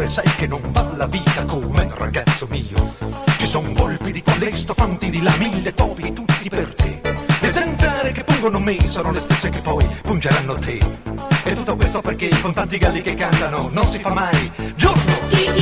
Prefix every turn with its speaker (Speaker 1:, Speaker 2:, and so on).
Speaker 1: Eppure sai che non va la vita come ragazzo mio. Ci son volpi di qua, le stofanti di là, 1000 topi tutti per te. Le zanzare che pungono me sono le stesse che poi pungeranno te. E tutto questo perché con tanti galli che cantano non si fa mai giorno.